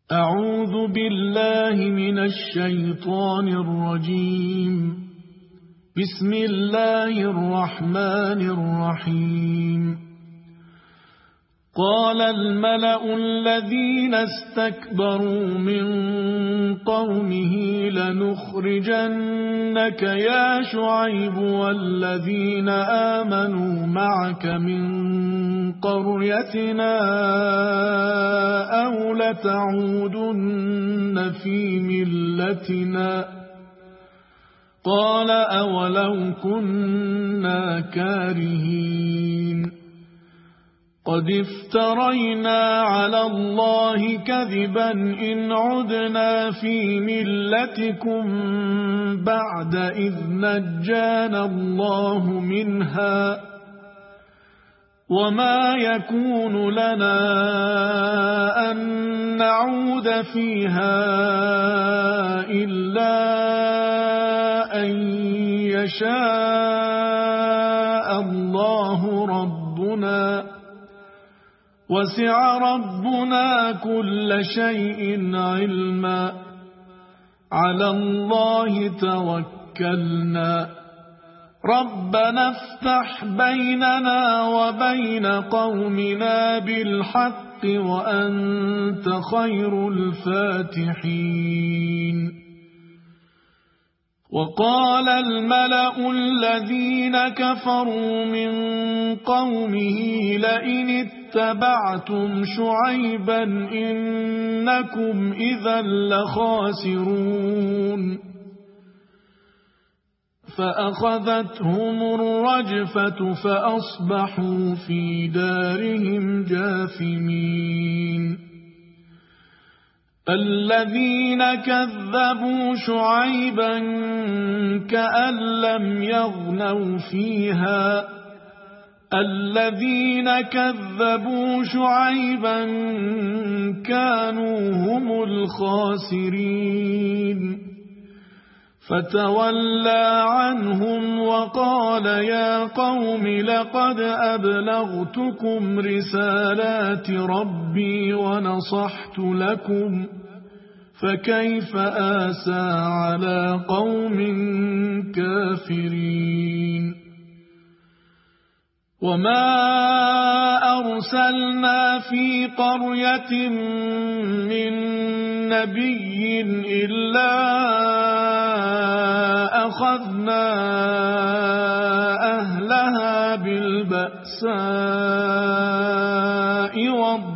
أعوذ بالله من الشيطان الرجيم. بسم الله الرحمن الرحيم. قال الملأ الذين استكبروا من قومه لنخرجنك يا شعيب والذين آمنوا معك من قريتنا أو لتعودن في ملتنا قال أولو كنا كارهين قد افترينا على الله كذبا إن عدنا في ملتكم بعد إذ نجانا الله منها وما يكون لنا أن نعود فيها إلا أن يشاء الله ربنا وسع ربنا كل شيء علما على الله توكلنا ربنا افتح بيننا وبين قومنا بالحق وأنت خير الفاتحين. وقال الملأ الذين كفروا من قومه لئن اتبعتم شعيبا إنكم إذا لخاسرون فأخذتهم الرجفة فأصبحوا في دارهم جاثمين. الذين كذبوا شعيبا كأن لم يغنوا فيها الذين كذبوا شعيبا كانوا هم الخاسرين فتولى عنهم وقال يا قوم لقد أبلغتكم رسالات ربي ونصحت لكم فكيف آسى على قوم كافرين. وما أرسلنا في قرية من نبي إلا أخذنا أهلها بالبأساء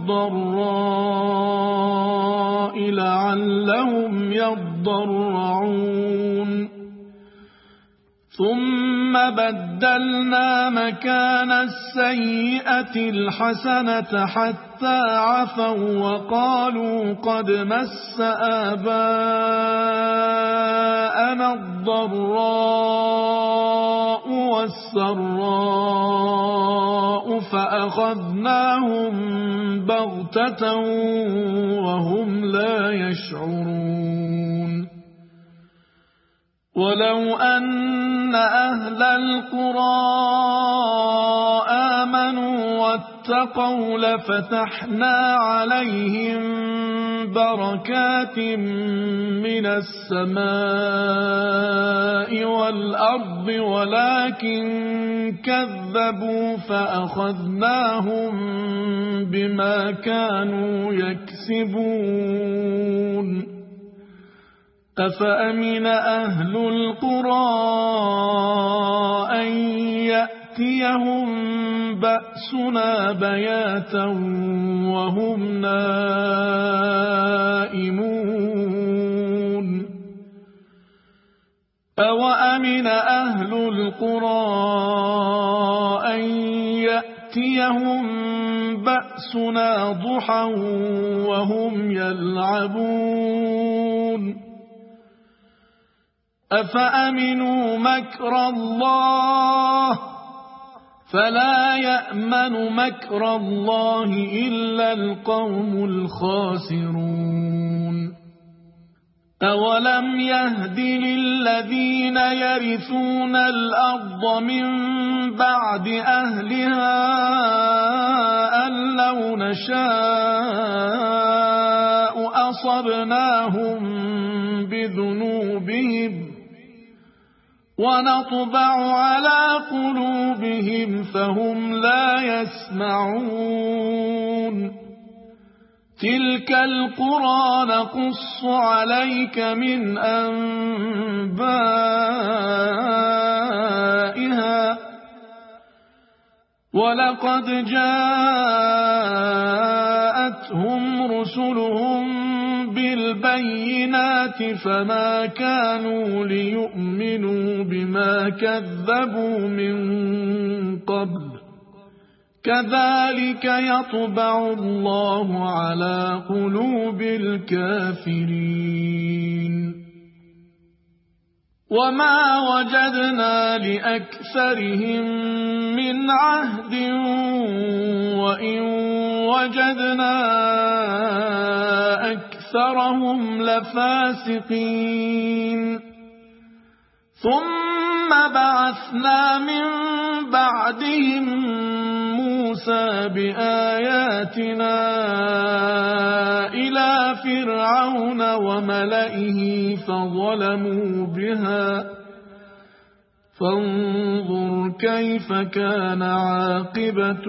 والضراء لعلهم يضرعون ثم بدلنا مكان السيئة الحسنة حتى عفوا وقالوا قد مس آباءنا الضراء والسراء فأخذناهم بغتة وهم لا يشعرون. ولو أن أهل القرى آمنوا واتقوا لفتحنا عليهم بركات من السماء والأرض ولكن كذبوا فأخذناهم بما كانوا يكسبون. أفأمن أهل القرى أن يأتيهم بأسنا بياتا وهم نائمون أوأمن أهل القرى أن يأتيهم بأسنا ضحى وهم يلعبون أفأمنوا مكر الله فلا يأمن مكر الله إلا القوم الخاسرون. أولم يهد للذين يرثون الأرض من بعد أهلها أن لو نشاء أصبناهم بذنوبهم ونطبع على قلوبهم فهم لا يسمعون تلك القرى نقص عليك من أنبائها ولقد جاءتهم رسلهم بالبينات فما كانوا ليؤمنوا بما كذبوا من قبل كذلك يطبع الله على قلوب الكافرين وما وجدنا لأكثرهم من عهد وإن وجدنا أكثرهم لفاسقين ثم بعثنا من بعدهم موسى بآياتنا إلى فرعون وملئه فظلموا بها فانظر كيف كان عاقبة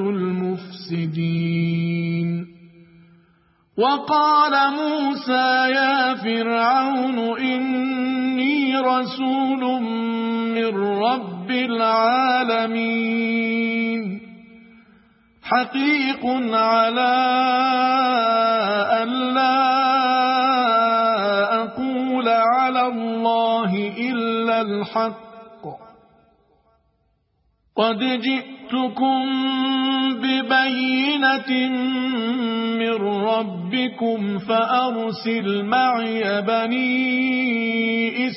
المفسدين وقال موسى يا فرعون إني رسول من رب العالمين حقيق على أن لا أقول على الله إلا الحق قد جئتكم ببينة من ربكم فأرسل معي بني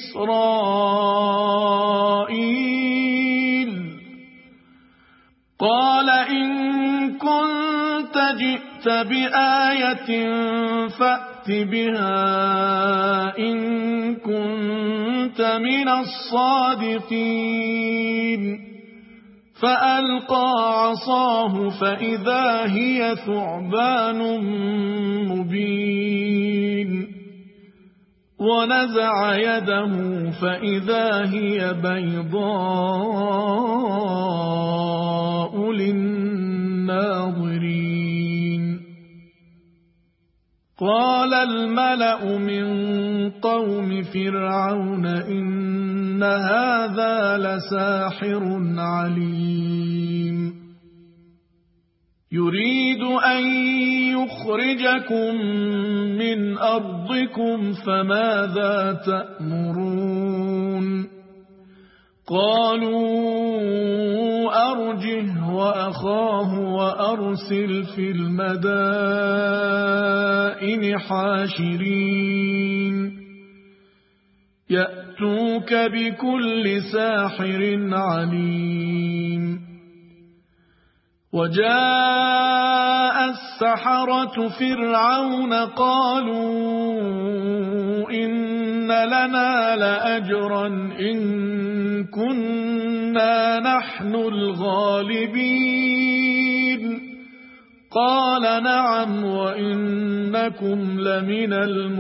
إسرائيل قال إن كنت جئت بآية فأت بها إن كنت من الصادقين فألقى عصاه فإذا هي ثعبان مبين ونزع يده فإذا هي بيضاء للناظرين قال الملأ من قوم فرعون إن هذا لساحر عليم يريد أن يخرجكم من أرضكم فماذا تأمرون قالوا أرجه وأخاه وأرسل في المدائن حاشرين يأتوك بكل ساحر عليم وجاء السحرة فرعون قالوا إن لنا لأجرا إن كنا نحن الغالبين قال نعم وإنكم لمن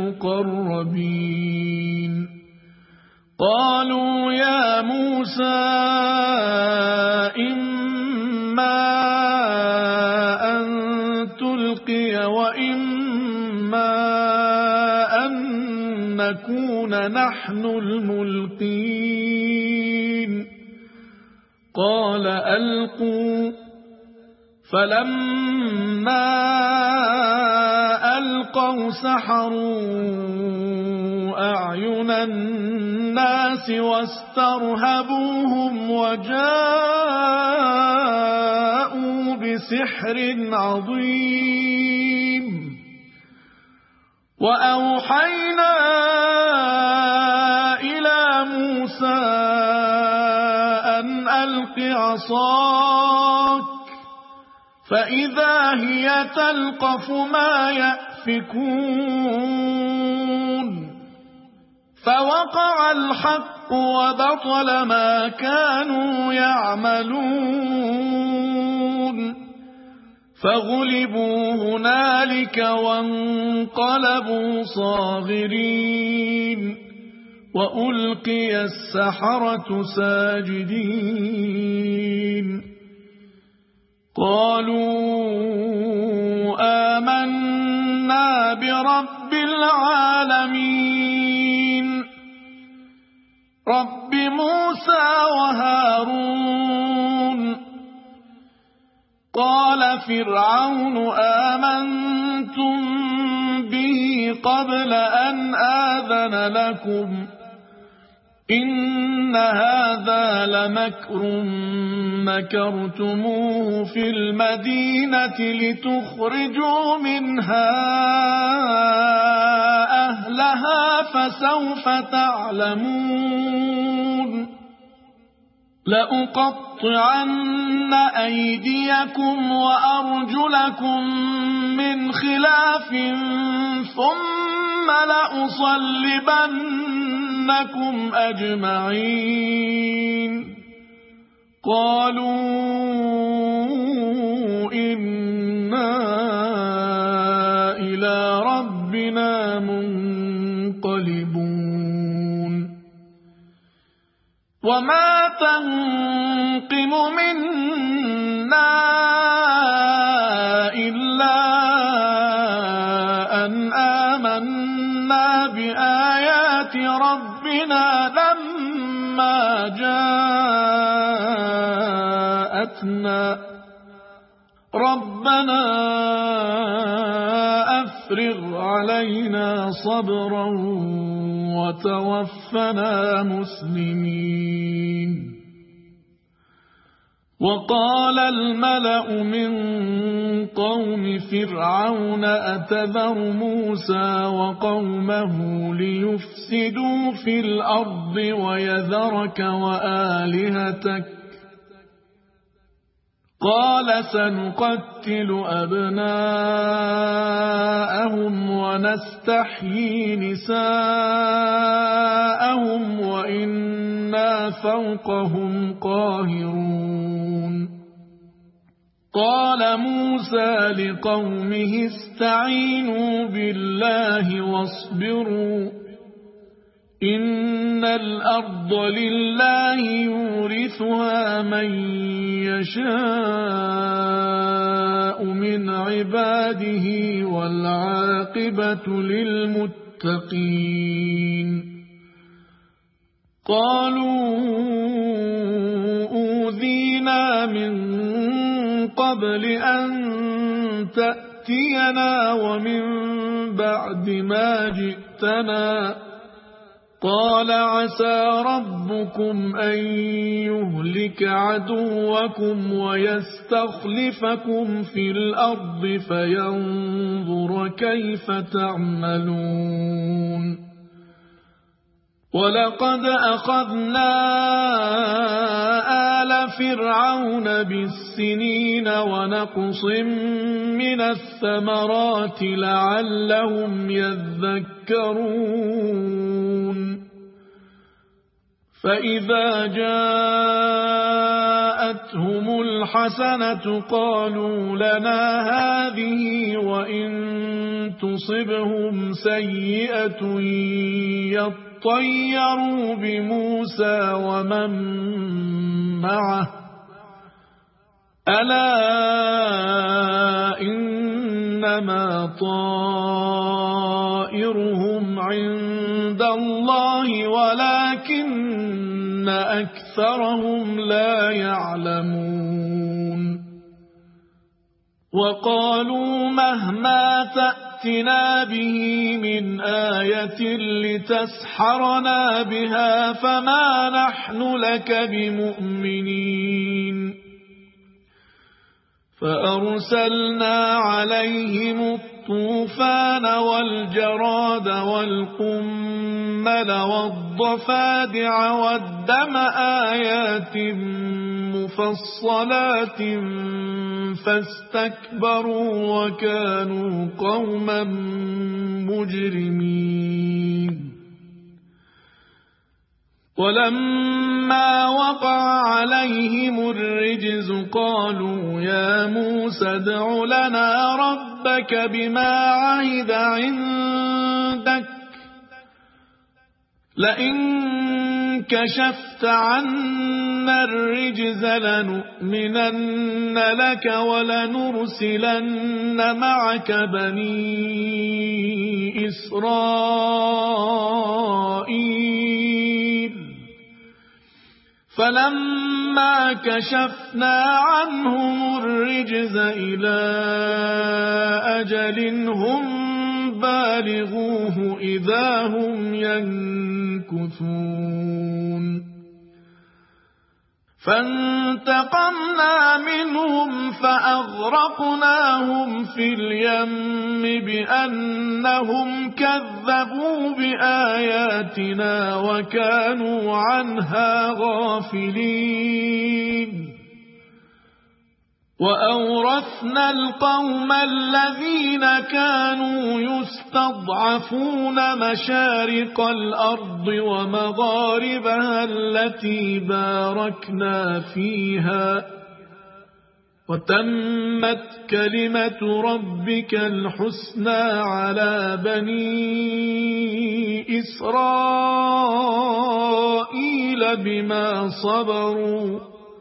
المقربين قالوا يا موسى إما أن تلقي وإما أن نكون نحن الملقين قال ألقوا فلما ألقوا سحروا أعين الناس واسترهبوهم وجاءوا بسحر عظيم وأوحينا إلى موسى أن ألق عصاك فإذا هي تلقف ما يأفكون فوقع الحق وبطل ما كانوا يعملون فغلبوا هنالك وانقلبوا صاغرين وألقي السحرة ساجدين قالوا آمنا برب العالمين رب موسى وهارون قال فرعون آمنتم به قبل أن آذن لكم إن هذا لمكر مكرتموه في المدينة لتخرجوا منها أهلها فسوف تعلمون لأقطعن أيديكم وأرجلكم من خلاف ثم لأصلبنكم أجمعين قالوا إنا إلى ربنا منقلبون وما تنقم منا إلا أن آمنا بآيات ربنا لما جاءتنا ربنا أفرغ علينا صبرا وتوفنا مسلمين وقال الملأ من قوم فرعون أتذر موسى وقومه ليفسدوا في الأرض ويذرك وآلهتك قال سنقتل أبناءهم ونستحيي نساءهم وإنا فوقهم قاهرون قال موسى لقومه استعينوا بالله واصبروا إن الأرض لله يورثها من يشاء من عباده والعاقبة للمتقين قالوا أوذينا من قبل أن تأتينا ومن بعد ما جئتنا قال عسى ربكم أن يهلك عدوكم ويستخلفكم في الأرض فينظر كيف تعملون ولقد أخذنا آل فرعون بالسنين ونقص من الثمرات لعلهم يذكرون فإذا جاءتهم الحسنة قالوا لنا هذه وإن تصبهم سيئة يطيروا بموسى ومن معه ألا إنما طائرهم عند الله ولكن أكثرهم لا يعلمون وقالوا مهما تأتنا به من آية لتسحرنا بها فما نحن لك بمؤمنين فأرسلنا عليهم الطوفان والجراد والقمل والضفادع والدم آيات مفصلات فاستكبروا وكانوا قوما مجرمين ولما وقع عليهم الرجز قالوا يا موسى ادع لنا ربك بما عهد عندك لئن كشفت عنا الرجز لنؤمنن لك ولنرسلن معك بني إسرائيل فلما كشفنا عنهم الرجز إلى أجل هم بالغوه إذا هم ينكثون فانتقمنا منهم فأغرقناهم في اليم بأنهم كذبوا بآياتنا وكانوا عنها غافلين وأورثنا القوم الذين كانوا يستضعفون مشارق الأرض ومغاربها التي باركنا فيها وتمت كلمة ربك الحسنى على بني إسرائيل بما صبروا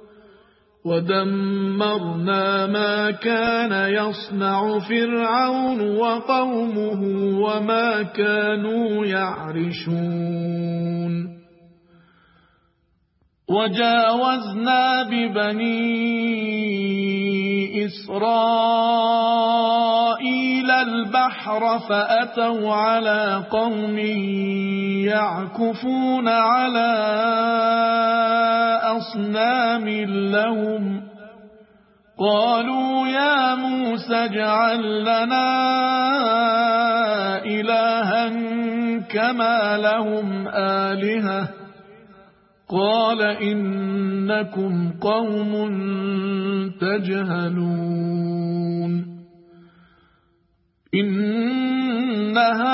ودمرنا ما كان يصنع فرعون وقومه وما كانوا يعرشون وجاوزنا ببني إسرائيل البحر فأتوا على قوم يعكفون على أصنام لهم قالوا يا موسى اجعل لنا إلها كما لهم آلهة قال إنكم قوم تجهلون إن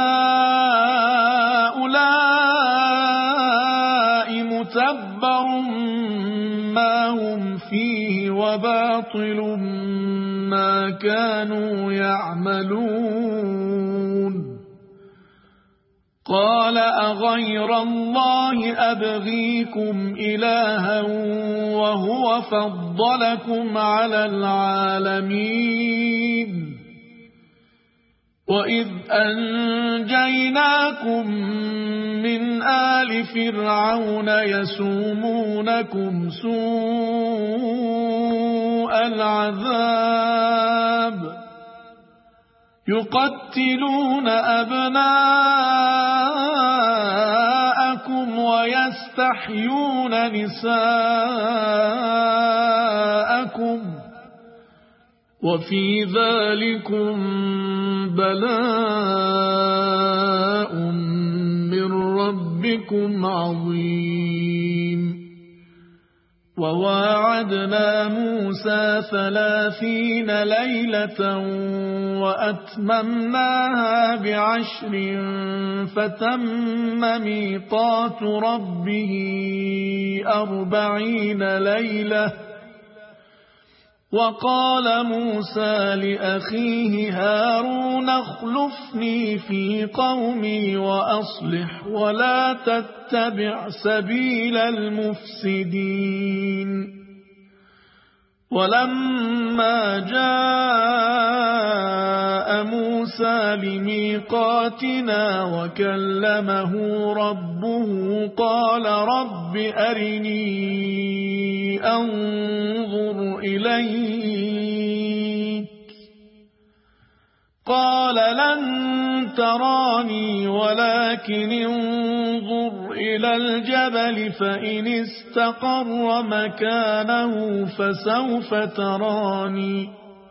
هؤلاء متبر ما هم فيه وباطل ما كانوا يعملون قال أغير الله أبغيكم إلها وهو فضلكم على العالمين وإذ أنجيناكم من آل فرعون يسومونكم سوء العذاب يقتلون أبناءكم ويستحيون نساءكم وفي ذلكم بلاء من ربكم عظيم وواعدنا موسى 30 ليلة وأتممناها ب10 فتم ميقات ربه 40 ليلة وقال موسى لأخيه هارون اخلفني في قومي وأصلح ولا تتبع سبيل المفسدين ولما جاء موسى لميقاتنا وكلمه ربه قال رب أرني أنظر إليك قال لن تراني ولكن انظر إلى الجبل فإن استقر مكانه فسوف تراني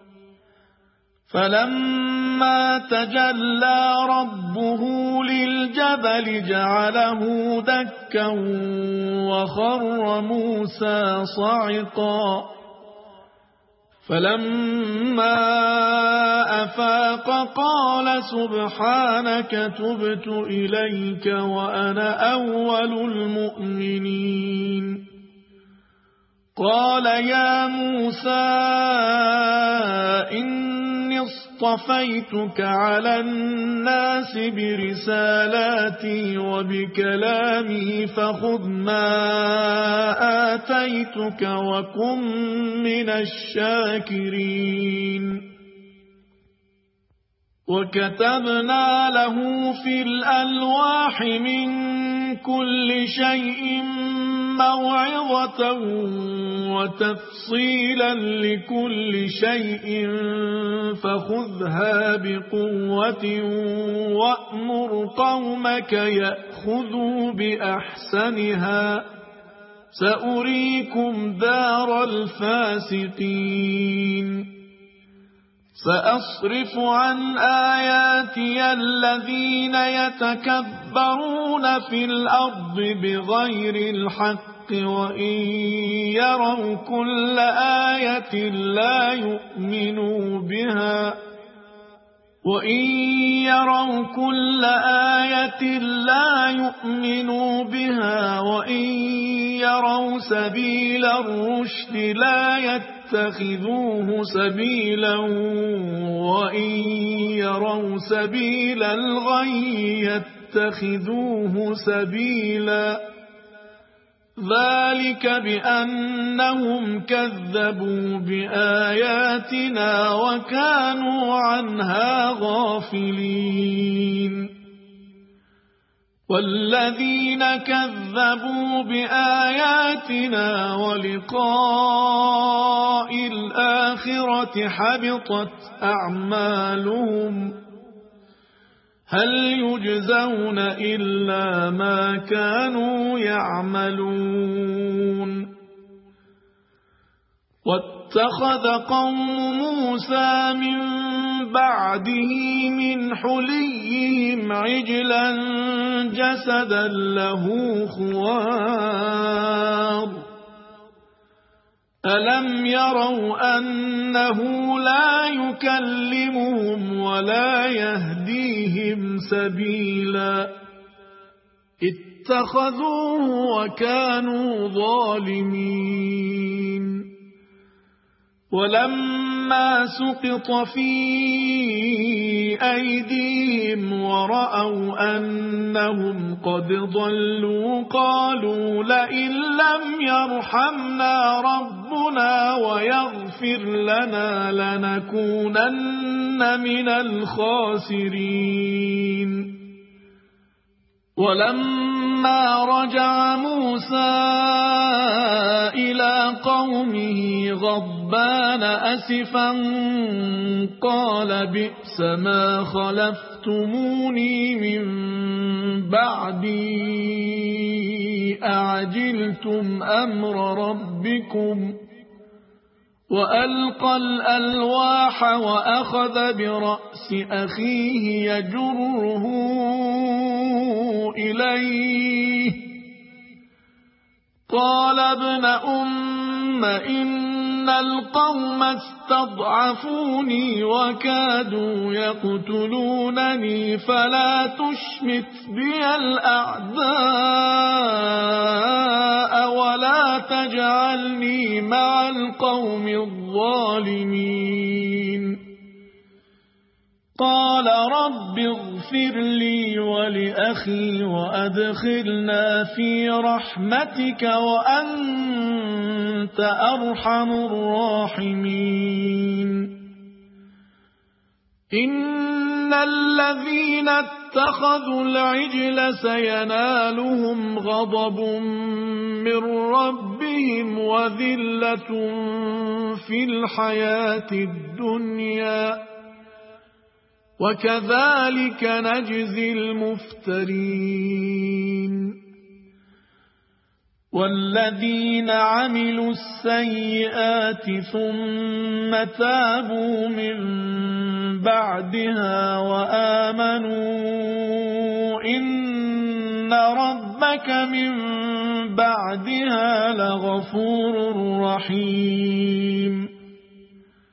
فلما تجلى ربه للجبل جعله دكا وخر موسى صعقا فلما أفاق قال سبحانك تبت إليك وأنا أول المؤمنين. قال يا موسى إني اصطفيتك على الناس برسالاتي وبكلامي فخذ ما آتيتك وكن من الشاكرين. وكتبنا له في الألواح من كل شيء موعظة وتفصيلا لكل شيء فخذها بقوة وأمر قومك يأخذوا بأحسنها سأريكم دار الفاسقين. سأصرف عن آياتي الذين يتكبرون في الأرض بغير الحق وإن يروا كل آية لا يؤمنوا بها وإن يروا سبيل الرشد لا يتخذوه سبيلا وإن يروا سبيل الغي يتخذوه سبيلا. ذلك بأنهم كذبوا بآياتنا وكانوا عنها غافلين. والذين كذبوا بآياتنا ولقاء الآخرة حبطت أعمالهم هل يجزون إلا ما كانوا يعملون. واتخذ قوم موسى من بعده من حليهم عجلا جسدا له خوار ألم يروا أنه لا يكلمهم ولا يهديهم سبيلا اتخذوه وكانوا ظالمين. ولما سقط في أيديهم ورأوا أنهم قد ضلوا قالوا لئن لم يرحمنا ربنا ويغفر لنا لنكونن من الخاسرين. ولما رجع موسى إلى قومه غضبان أسفا قال بئس ما خلفتموني من بعدي أعجلتم أمر ربكم. وألقى الألواح وأخذ برأس أخيه يجره إليه قال ابن أم إن القوم استضعفوني وكادوا يقتلونني فلا تشمت بي الأعداء ولا تجعلني مع القوم الظالمين. قال رب اغفر لي ولأخي وأدخلنا في رحمتك وأنت أرحم الراحمين. إن الذين اتخذوا العجل سينالهم غضب من ربهم وذلة في الحياة الدنيا وكذلك نجزي المفترين. والذين عملوا السيئات ثم تابوا من بعدها وآمنوا إن ربك من بعدها لغفور رحيم.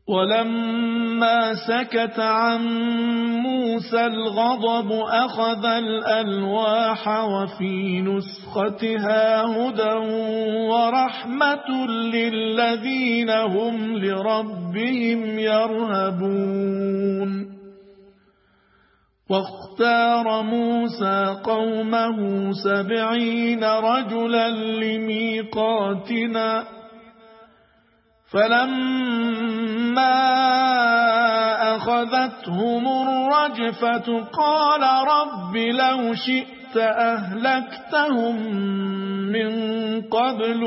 ولما سكت عن موسى الغضب أخذ الألواح وفي نسختها هدى ورحمة للذين هم لربهم يرهبون واختار موسى قومه 70 رجلا لميقاتنا فلما أخذتهم الرجفة قال رب لو شئت أهلكتهم من قبل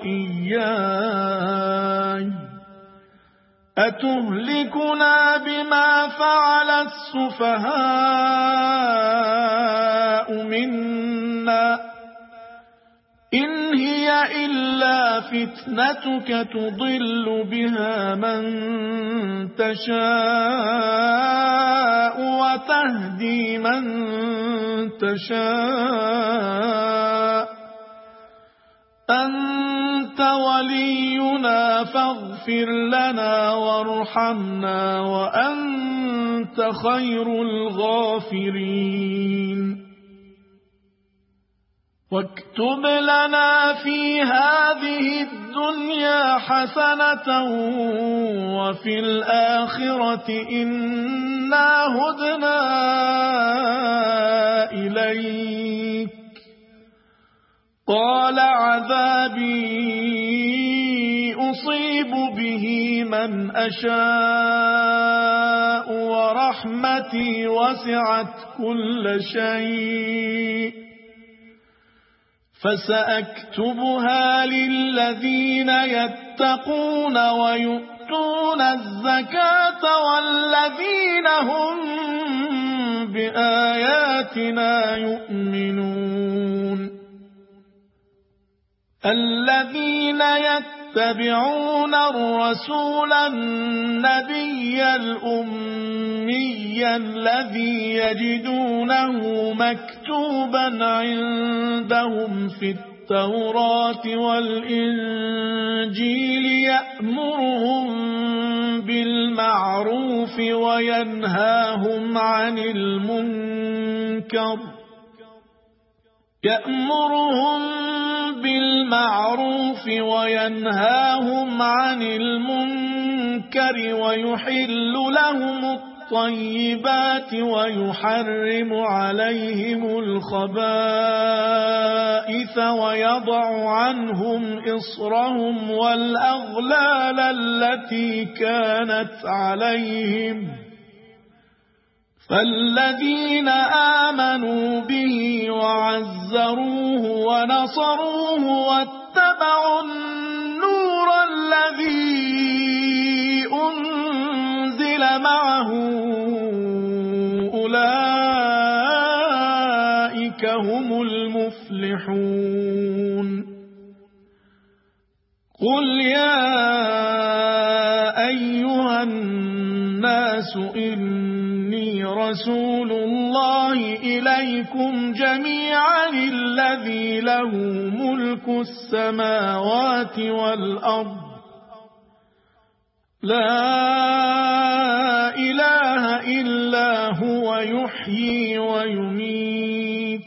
وإياي أتهلكنا بما فعل السفهاء منا إن هي إلا فتنتك تضل بها من تشاء وتهدي من تشاء أنت ولينا فاغفر لنا وارحمنا وأنت خير الغافرين واكتب لنا في هذه الدنيا حسنة وفي الآخرة إنا هدنا إليك قال عذابي أصيب به من أشاء ورحمتي وسعت كل شيء فسأكتبها للذين يتقون ويؤتون الزكاة والذين هم بآياتنا يؤمنون الذين يتبعون الرسول النبي الأمي الذي يجدونه مكتوبا عندهم في التوراة والإنجيل يأمرهم بالمعروف وينهاهم عن المنكر ويحل لهم الطيبات ويحرم عليهم الخبائث ويضع عنهم إصرهم والأغلال التي كانت عليهم فالذين آمنوا به وعزروه ونصروه واتبعوا النور الذي أنزل معه أولئك هم المفلحون قل يا أيها الناس إني رسول الله إليكم جميعا الذي له ملك السماوات والأرض لا إله إلا هو يحيي ويميت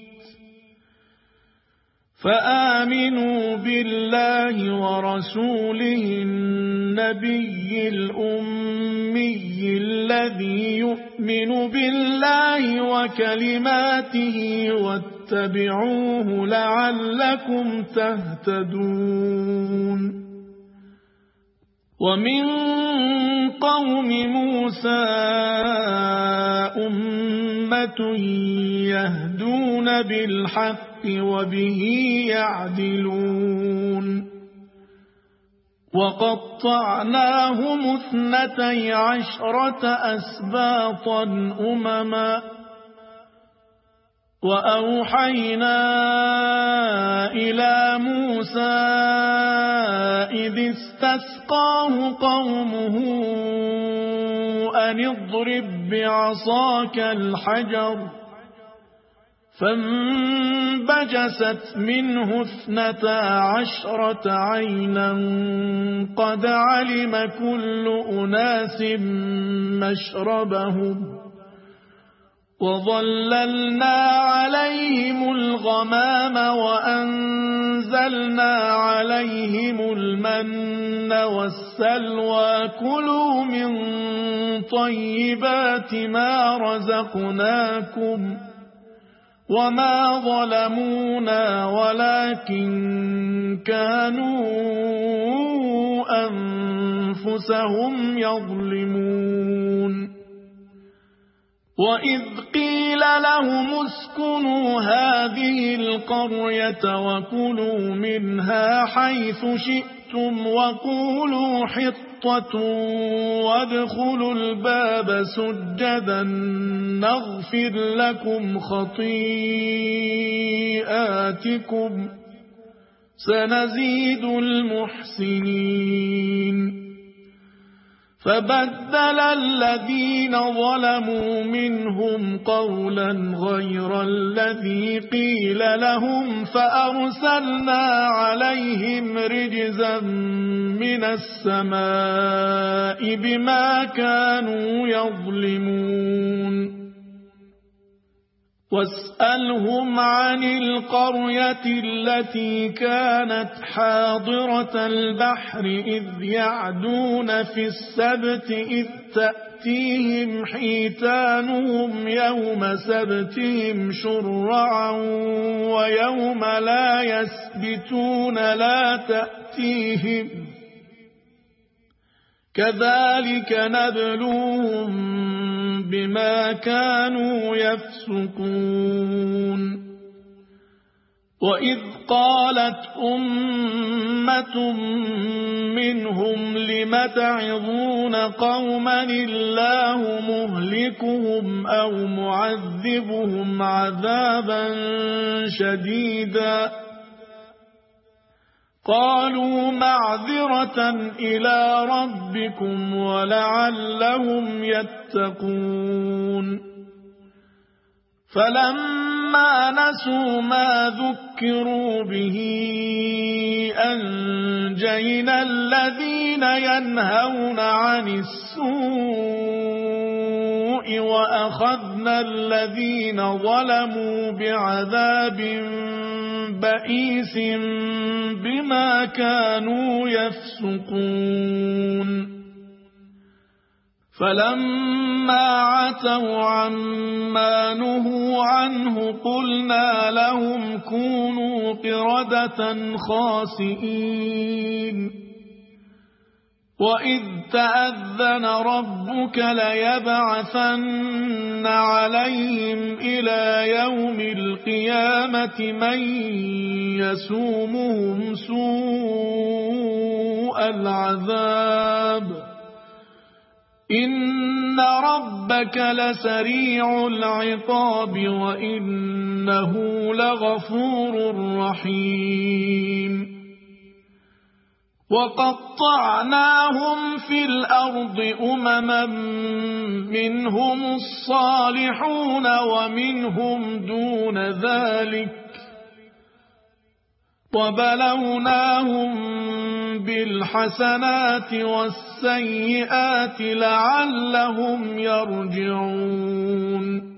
فآمنوا بالله ورسوله النبي الأمي الذي يؤمن بالله وكلماته واتبعوه لعلكم تهتدون ومن قوم موسى أمة يهدون بالحق وبه يعدلون وقطعناهم 12 أسباطا أمما وأوحينا إلى موسى إذ استسقاه قومه أن اضرب بعصاك الحجر فانبجست منه 12 عينا قد علم كل أناس مشربهم وظللنا عليهم الغمام وأنزلنا عليهم المن والسلوى كلوا من طيبات ما رزقناكم وما ظلمونا ولكن كانوا أنفسهم يظلمون وإذ قيل لهم اسكنوا هذه القرية وكلوا منها حيث شئتم وقولوا حطة وادخلوا الباب سجدا نغفر لكم خطيئاتكم سنزيد المحسنين فبدل الذين ظلموا منهم قولا غير الذي قيل لهم فأرسلنا عليهم رجزا من السماء بما كانوا يظلمون واسألهم عن القرية التي كانت حاضرة البحر إذ يعدون في السبت إذ تأتيهم حيتانهم يوم سبتهم شرعا ويوم لا يسبتون لا تأتيهم كذلك نبلوهم بما كانوا يفسقون وإذ قالت أمة منهم لم تعظون قوما الله مهلكهم أو معذبهم عذابا شديدا قالوا معذرة إلى ربكم ولعلهم يتقون فلما نسوا ما ذكروا به أنجينا الذين ينهون عن السوء وأخذنا الذين ظلموا بعذاب بئيس بما كانوا يفسقون فلما عتوا عما نهوا عنه قلنا لهم كونوا قردة خاسئين وإذ تأذن ربك ليبعثن عليهم إلى يوم القيامة من يسومهم سوء العذاب إن ربك لسريع العقاب وإنه لغفور رحيم وقطعناهم في الأرض أمما منهم الصالحون ومنهم دون ذلك وبلوناهم بالحسنات والسيئات لعلهم يرجعون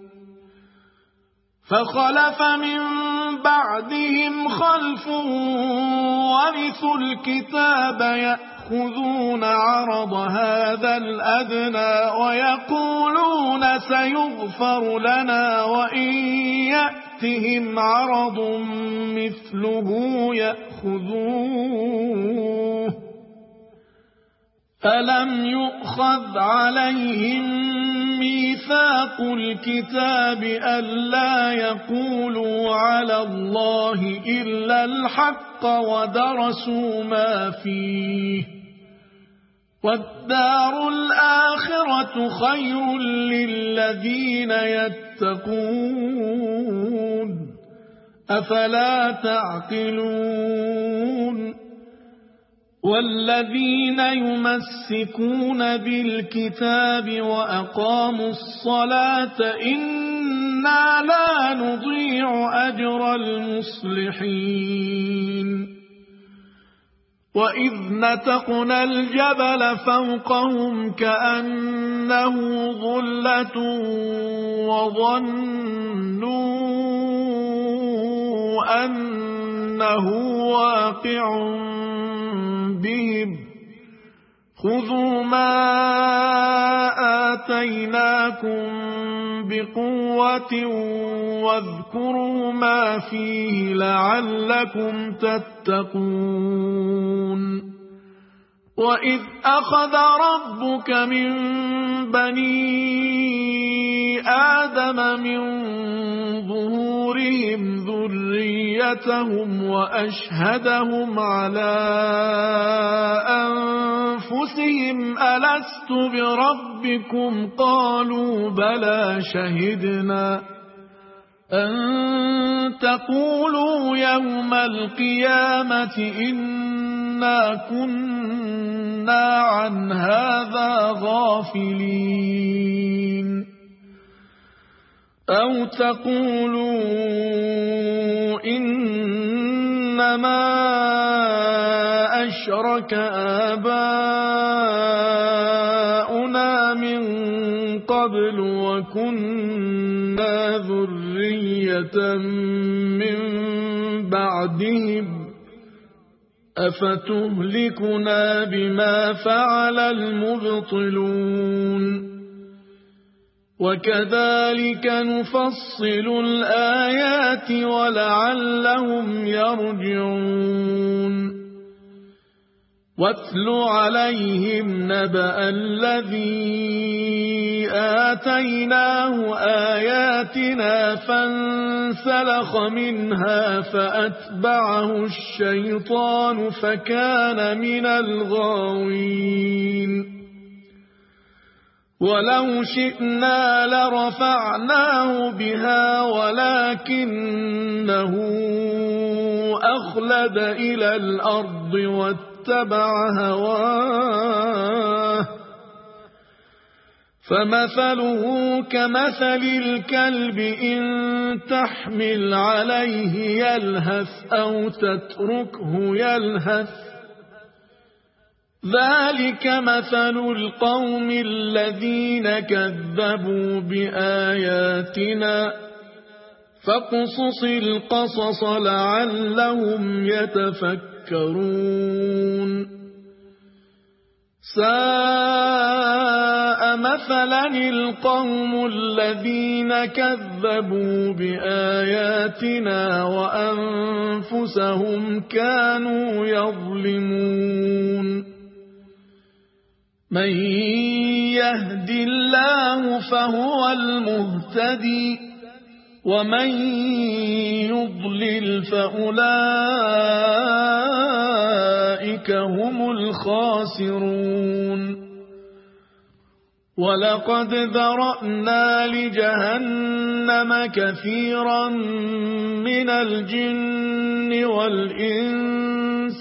فخلف من بعدهم خلف ورثوا الكتاب يأخذون عرض هذا الأدنى ويقولون سيغفر لنا وإن يأتهم عرض مثله يأخذوه ألم يؤخذ عليهم ميثاق الكتاب ألا يقولوا على الله إلا الحق ودرسوا ما فيه والدار الآخرة خير للذين يتقون أفلا تعقلون والذين يمسكون بالكتاب وأقاموا الصلاة إنا إنا لا نضيع أجر المصلحين وإذ نتقنا الجبل فوقهم كأنه ظلة وظنوا أنه واقع بهم خذوا ما آتيناكم بقوة واذكروا ما فيه لعلكم تتقون وإذ أخذ ربك من بني آدم من ظهورهم ذريتهم وأشهدهم على أنفسهم ألست بربكم قالوا بلى شهدنا أن تقولوا يوم القيامة إنا كنا عن هذا غافلين أو تقولوا إنما أشرك آباؤنا من قبل وكنا ذرية من بعدهم أفتهلكنا بما فعل المبطلون وكذلك نفصل الآيات ولعلهم يرجعون واتل عليهم نبأ الذي آتيناه آياتنا فانسلخ منها فأتبعه الشيطان فكان من الغاوين ولو شئنا لرفعناه بها ولكنه أخلد إلى الأرض واتبع هواه فمثله كمثل الكلب إن تحمل عليه يلهث أو تتركه يلهث ذلك مثل القوم الذين كذبوا بآياتنا فاقصص القصص لعلهم يتفكرون ساء مثلا القوم الذين كذبوا بآياتنا وأنفسهم كانوا يظلمون من يهد الله فهو المهتدي ومن يضلل فأولئك هم الخاسرون ولقد ذرأنا لجهنم كثيرا من الجن والإنس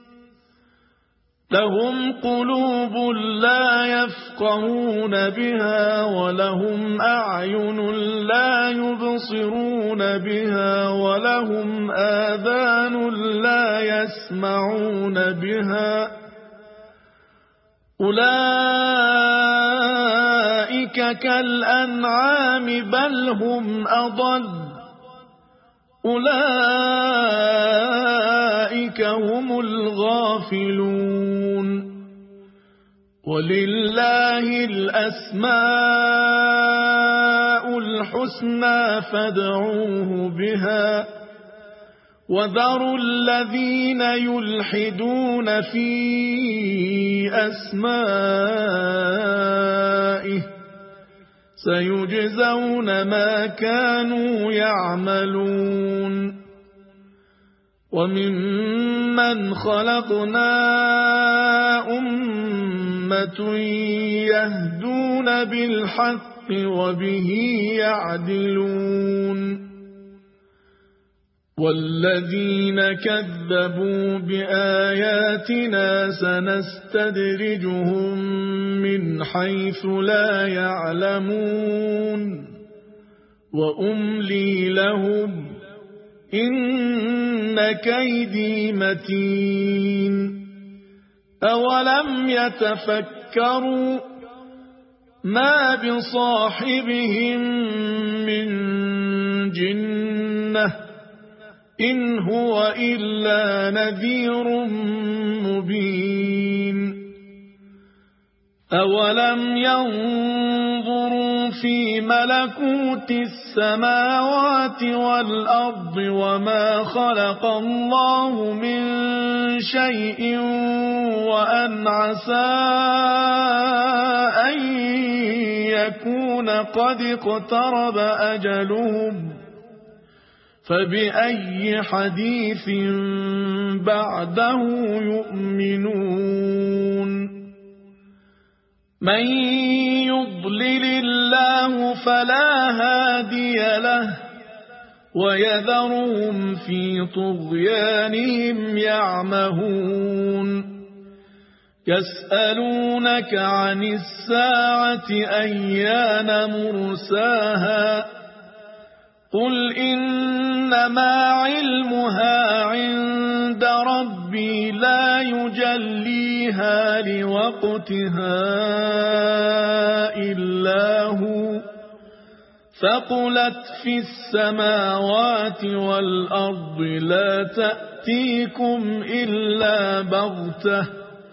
لهم قلوب لا يفقهون بها ولهم أعين لا يبصرون بها ولهم آذان لا يسمعون بها أولئك كالأنعام بل هم أضل أولئك هم الغافلون ولله الأسماء الحسنى فادعوه بها وذروا الذين يلحدون في أسمائه سيجزون ما كانوا يعملون وممن خلقنا أمة يهدون بالحق وبه يعدلون والذين كذبوا بآياتنا سنستدرجهم من حيث لا يعلمون وأملي لهم إن كيدي متين أولم يتفكروا ما بصاحبهم من جنة إن هو إلا نذير مبين أولم ينظروا في ملكوت السماوات والأرض وما خلق الله من شيء وأن عسى أن يكون قد اقترب أجلهم فبأي حديث بعده يؤمنون من يضلل الله فلا هادي له ويذرهم في طغيانهم يعمهون يسألونك عن الساعة أيان مرساها قل إنما علمها عند ربي لا يجليها لوقتها إلا هو ثقلت في السماوات والأرض لا تأتيكم إلا بغتة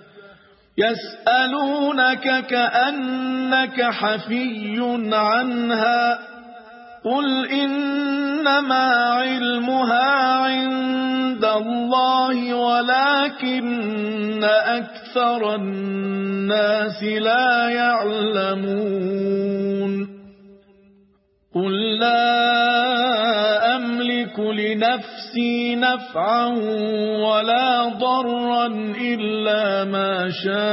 يسألونك كأنك حفي عنها قل إنما علمها عند الله ولكن أكثر الناس لا يعلمون قل لا أملك لنفسي نفعا ولا ضرا إلا ما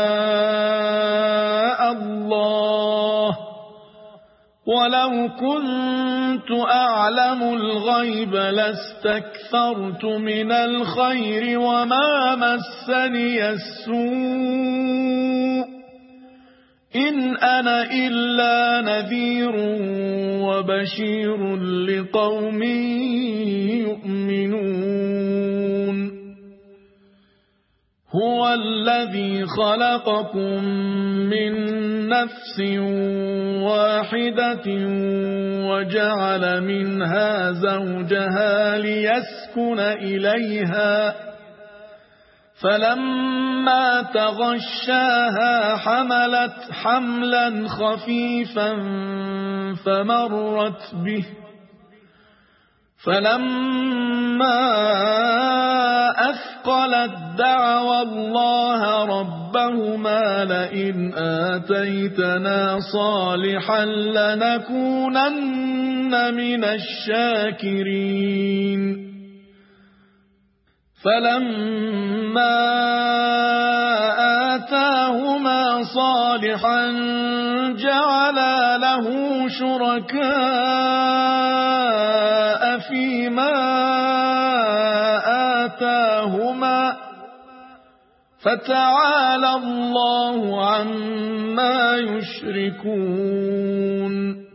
شاء الله ولو كنت أعلم الغيب لاستكثرت من الخير وما مسني السوء إن أنا إلا نذير وبشير لقوم يؤمنون هو الذي خلقكم من نفس واحدة وجعل منها زوجها ليسكن إليها فلما تغشاها حملت حملا خفيفا فمرت به فلما أثقلت دعوى الله ربهما لئن آتيتنا صالحا لنكونن من الشاكرين فلما آتاهما صالحا جعلا له شركاء فيما آتاهما فتعالى الله عما يشركون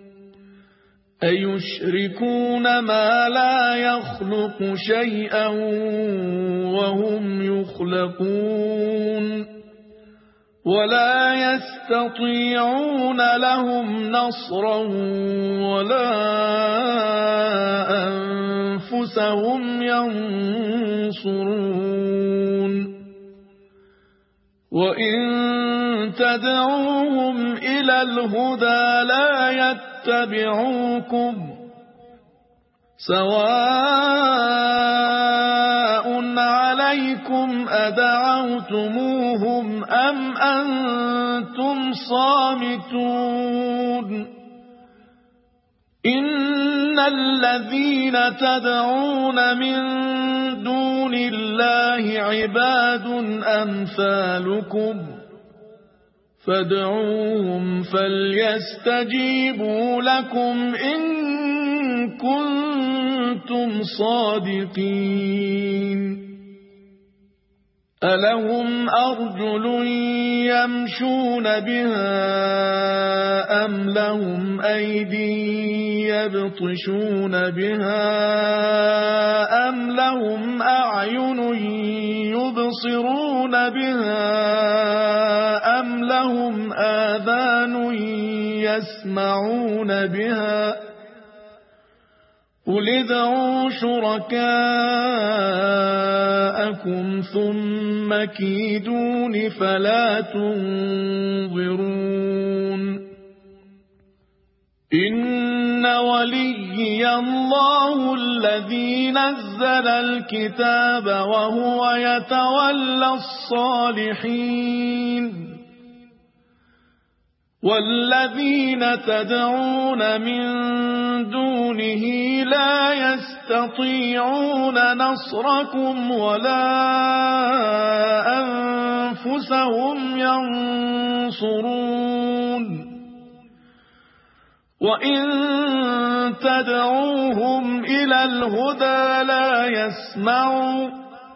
أيشركون ما لا يخلق شيئا وهم يخلقون ولا يستطيعون لهم نصرا ولا أنفسهم ينصرون وإن تدعوهم إلى الهدى لا يتبعوكم سواء عليكم أدعوتموهم أم أنتم صامتون إن الذين تدعون من دون الله عباد أمثالكم فادعوهم فليستجيبوا لكم إن كنتم صادقين ألهم أرجل يمشون بها أم لهم أيدي يبطشون بها أم لهم أعين يبصرون بها أم لهم آذان يسمعون بها قل ادعوا شركاءكم ثم كيدون فلا تنظرون إن وليي الله الذي نزل الكتاب وهو يتولى الصالحين والذين تدعون من دونه لا يستطيعون نصركم ولا أنفسهم ينصرون وإن تدعوهم إلى الهدى لا يسمعوا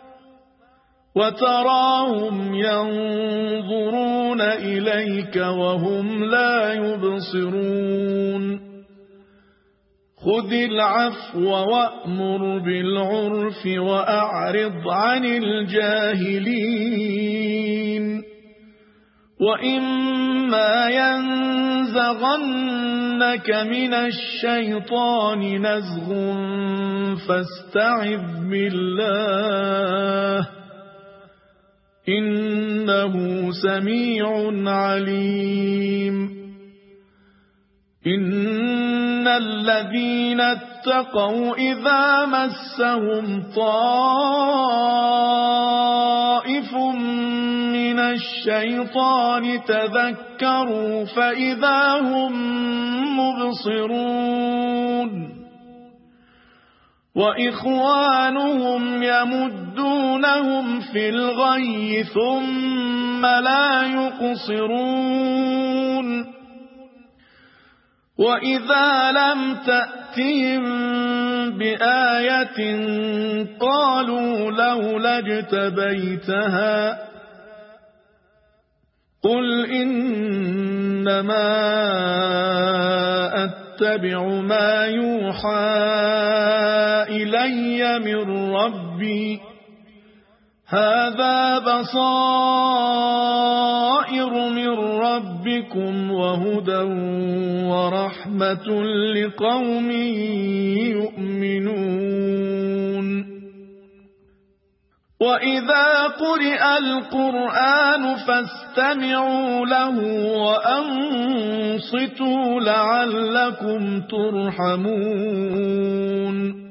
وتراهم ينظرون إليك وهم لا يبصرون خذ العفو وأمر بالعرف وأعرض عن الجاهلين وإما ينزغنك من الشيطان نزغ فاستعذ بالله إنه سميع عليم إن الذين اتقوا إذا مسهم طائف من الشيطان تذكروا فإذا هم مبصرون وإخوانهم يمدونهم في الغي ثم لا يقصرون وإذا لم تأتهم بآية قالوا لولا اجتبيتها قل إنما أتبع ما يوحى إلي من ربي هذا بصائر من ربكم وهدى ورحمة لقوم يؤمنون وإذا قرئ القرآن فاستمعوا له وأنصتوا لعلكم ترحمون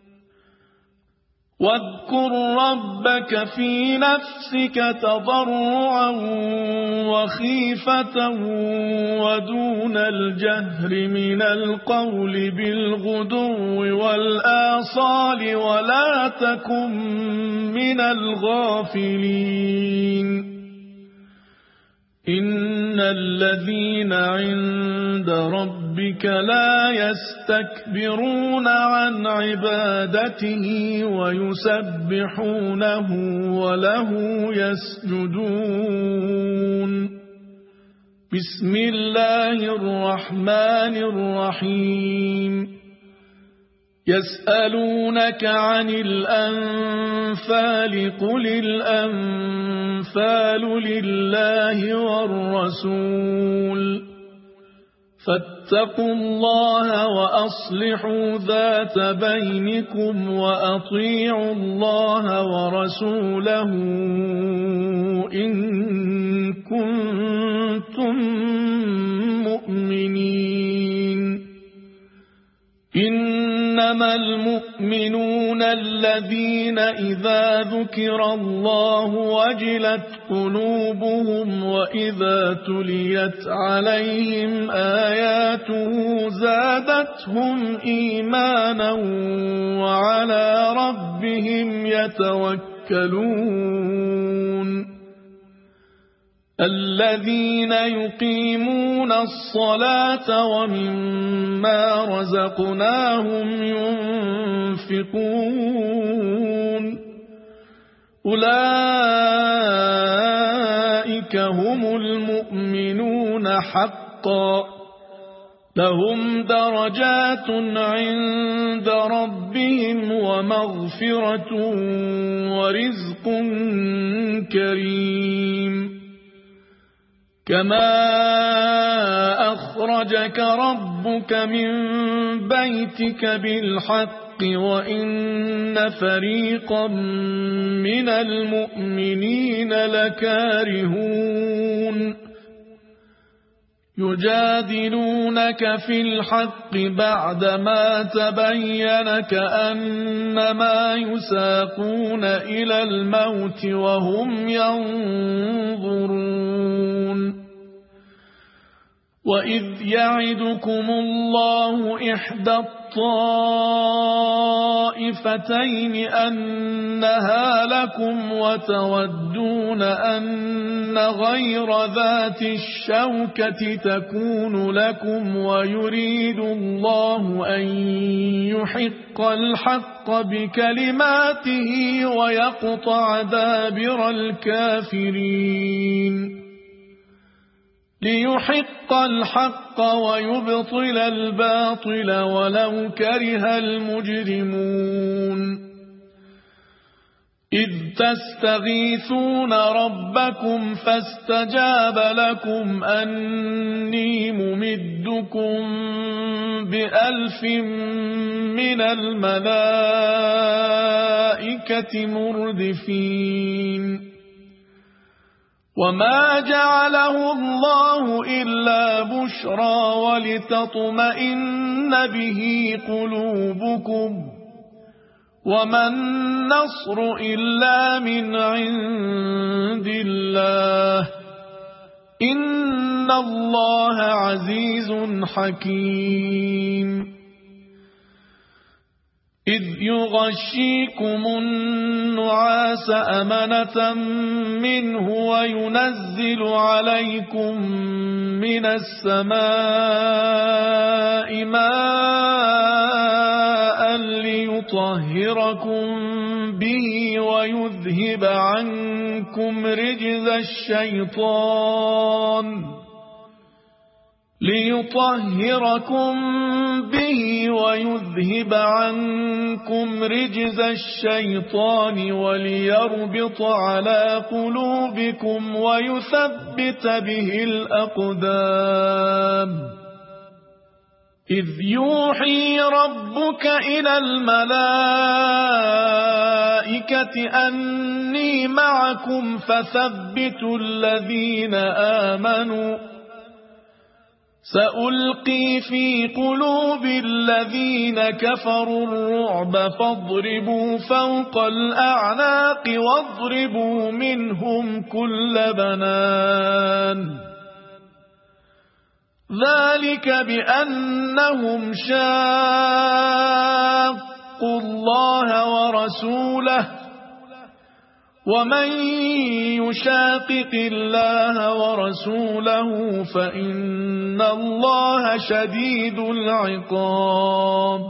واذكر ربك في نفسك تضرعا وخيفة ودون الجهر من القول بالغدو والآصال ولا تكن من الغافلين إن الذين عند ربك لا يستكبرون عن عبادته ويسبحونه وله يسجدون بسم الله الرحمن الرحيم يسألونك عن الأنفال قل الأنفال لله والرسول فاتقوا الله وأصلحوا ذات بينكم وأطيعوا الله ورسوله إن كنتم مؤمنين إنما المؤمنون الذين إذا ذكر الله وجلت قلوبهم وإذا تليت عليهم آياته زادتهم إيمانا وعلى ربهم يتوكلون الذين يقيمون الصلاة ومما رزقناهم ينفقون أولئك هم المؤمنون حقا لهم درجات عند ربهم ومغفرة ورزق كريم كما أخرجك ربك من بيتك بالحق وإن فريقا من المؤمنين لكارهون يجادلونك في الحق بعدما تبين كأنما يساقون إلى الموت وهم ينظرون وإذ يعدكم الله إحدى الطائفتين أنها لكم وتودون أن غير ذات الشوكة تكون لكم ويريد الله أن يحق الحق بكلماته ويقطع دابر الكافرين ليحق الحق ويبطل الباطل ولو كره المجرمون إذ تستغيثون ربكم فاستجاب لكم أني ممدكم ب1000 من الملائكة مردفين وما جعله الله إلا بشرى ولتطمئن به قلوبكم وما النصر إلا من عند الله إن الله عزيز حكيم إذ يغشيكم النعاس أمنة منه وينزل عليكم من السماء ماء ليطهركم به ويذهب عنكم رجز الشيطان وليربط على قلوبكم ويثبت به الأقدام إذ يوحي ربك إلى الملائكة أني معكم فثبتوا الذين آمنوا سألقي في قلوب الذين كفروا الرعب فاضربوا فوق الأعناق واضربوا منهم كل بنان ذلك بأنهم شاقوا الله ورسوله ومن يشاقق الله ورسوله فإن الله شديد العقاب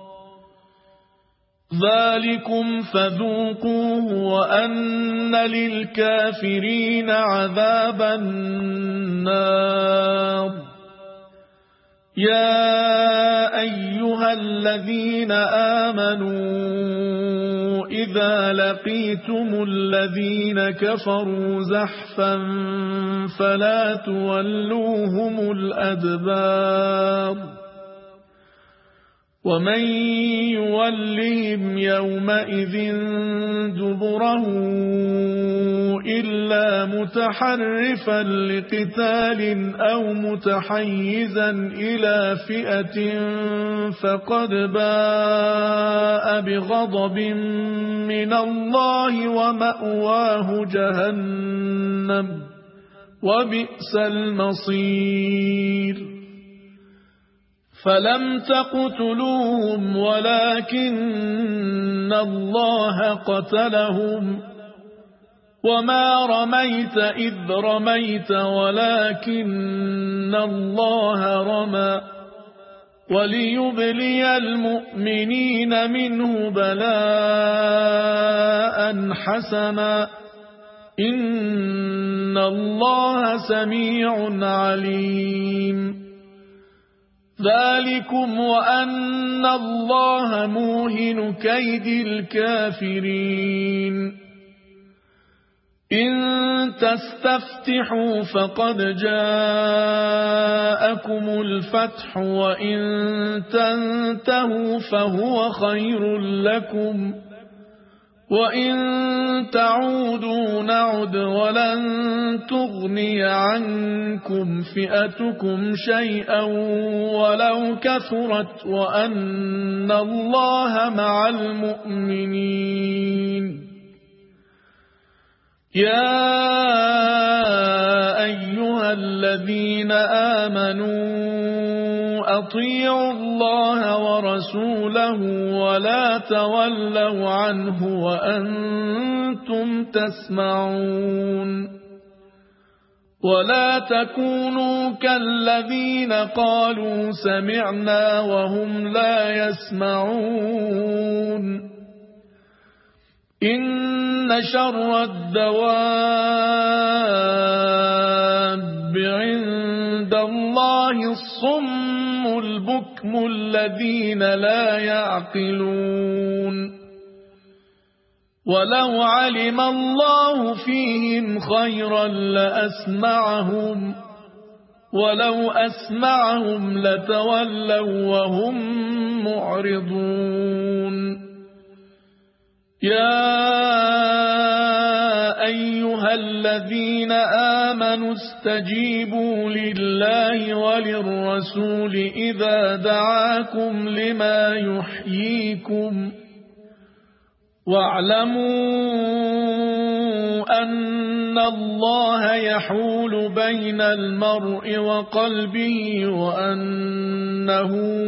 ذلكم فذوقوه وأن للكافرين عذاب النار يا أيها الذين آمنوا إذا لقيتم الذين كفروا زحفا فلا تولوهم الأدبار ومن يولهم يومئذ دبره إلا متحرفا لقتال أو متحيزا إلى فئة فقد باء بغضب من الله ومأواه جهنم وبئس المصير فلم تقتلوهم ولكن الله قتلهم وما رميت إذ رميت ولكن الله رمى وليبلي المؤمنين منه بلاء حسنا إن الله سميع عليم ذلكم وأن الله موهن كيد الكافرين إن تستفتحوا فقد جاءكم الفتح وإن تنتهوا فهو خير لكم وإن تعودوا نعد ولن تغني عنكم فئتكم شيئا ولو كثرت وأن الله مع المؤمنين يا أيها الذين آمنوا أطيعوا الله ورسوله ولا تولوا عنه وأنتم تسمعون ولا تكونوا كالذين قالوا سمعنا وهم لا يسمعون إن شر الدواب عند الله الصم البكم الذين لا يعقلون ولو علم الله فيهم خيرا لأسمعهم ولو أسمعهم لتولوا وهم معرضون يا أيها الذين آمنوا استجيبوا لله وللرسول إذا دعاكم لما يحييكم واعلموا أن الله يحول بين المرء وقلبه وأنه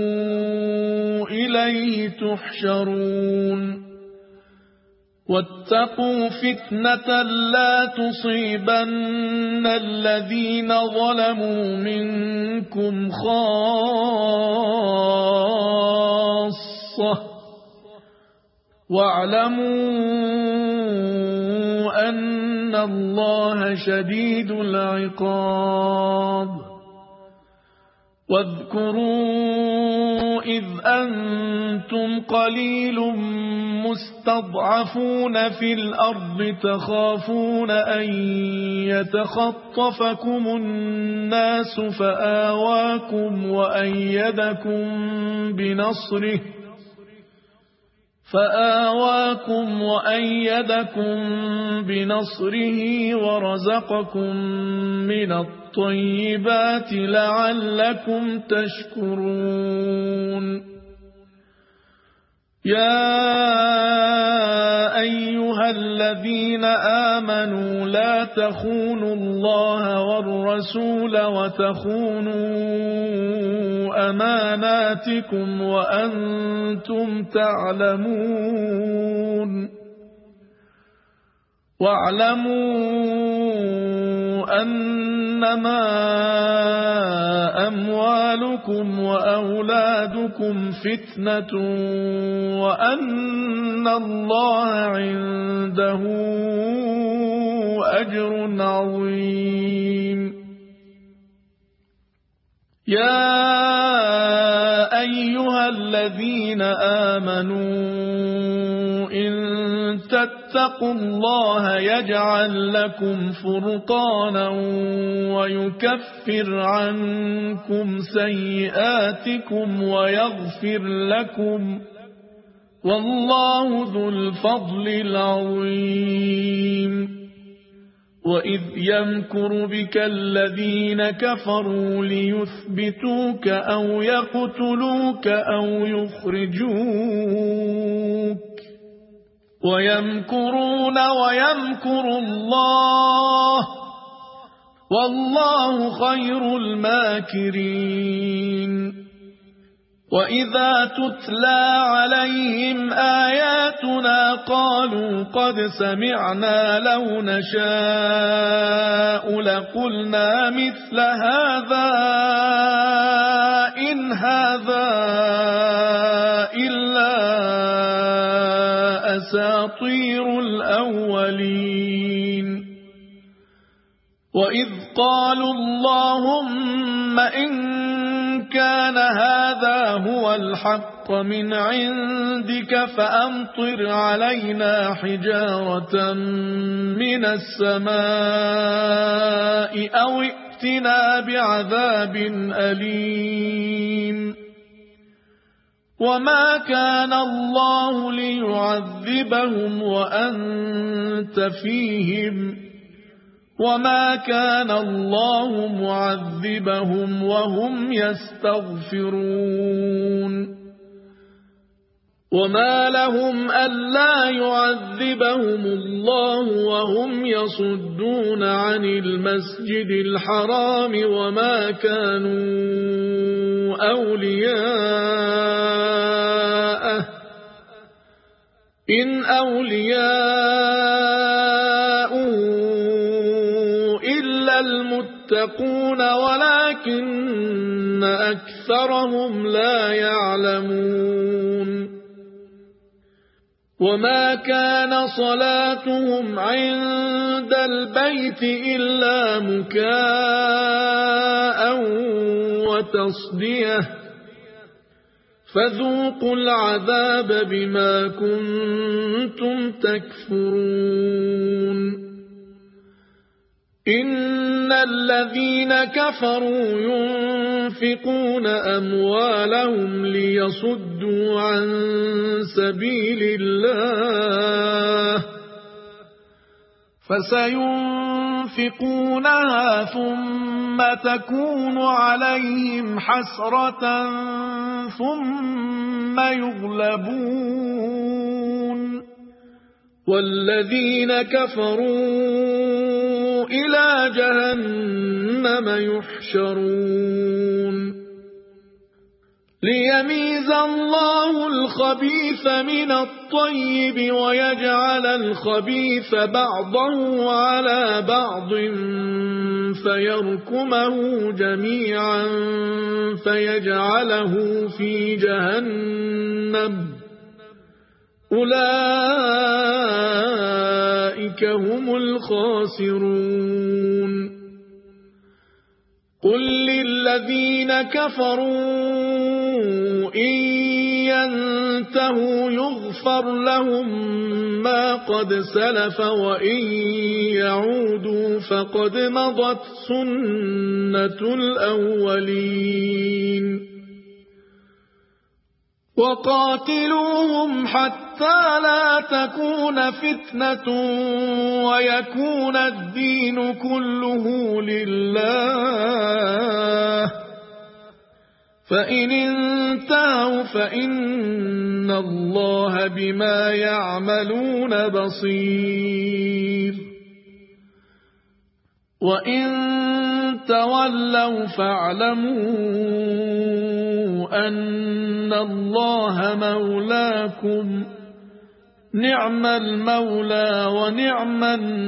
إليه تحشرون واتقوا فتنة لا تصيبن الذين ظلموا منكم خاصة واعلموا أن الله شديد العقاب واذكروا إذ أنتم قليل مستضعفون في الأرض تخافون أن يتخطفكم الناس فآواكم وأيدكم بنصره ورزقكم من الطيبات لعلكم تشكرون يا أيها الذين آمنوا لا تخونوا الله والرسول وتخونوا أماناتكم وأنتم تعلمون واعلموا أنما أموالكم وأولادكم فتنة وأن الله عنده أجر عظيم يا أيها الذين آمنوا إن تتقوا الله يجعل لكم فرقانا ويكفر عنكم سيئاتكم ويغفر لكم والله ذو الفضل العظيم وإذ يمكر بك الذين كفروا ليثبتوك أو يقتلوك أو يخرجوك ويمكرون ويمكر الله والله خير الماكرين وإذا تتلى عليهم آياتنا قالوا قد سمعنا لو نشاء لقلنا مثل هذا إن هذا إلا أساطير الأولين وإذ قالوا اللهم إن كان هذا هو الحق من عندك فأمطر علينا حجارة من السماء أو ائتنا بعذاب أليم وما كان الله ليعذبهم وأنت فيهم وما كان الله معذبهم وهم يستغفرون وما لهم ألا يعذبهم الله وهم يصدون عن المسجد الحرام وما كانوا أولياءه إن أولياءه المتقون ولكن أكثرهم لا يعلمون وما كان صلاتهم عند البيت إلا مكاء وتصدية فذوقوا العذاب بما كنتم تكفرون إن الذين كفروا ينفقون أموالهم ليصدوا عن سبيل الله فسينفقونها ثم تكون عليهم حسرة ثم يغلبون والذين كفروا إلى جهنم يحشرون ليميز الله الخبيث من الطيب ويجعل الخبيث بعضه على بعض فيركمه جميعا فيجعله في جهنم أولئك هم الخاسرون قل للذين كفروا إن ينتهوا يغفر لهم ما قد سلف وإن يعودوا فقد مضت سنة الأولين وقاتلوهم حتى لا تكون فتنة ويكون الدين كله لله فإن انتهوا فإن الله بما يعملون بصير وإن تولوا فاعلموا أن الله مولاكم نعم المولى ونعم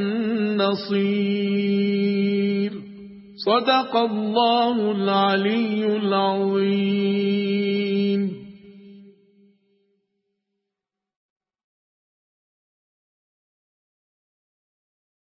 النصير صدق الله العلي العظيم.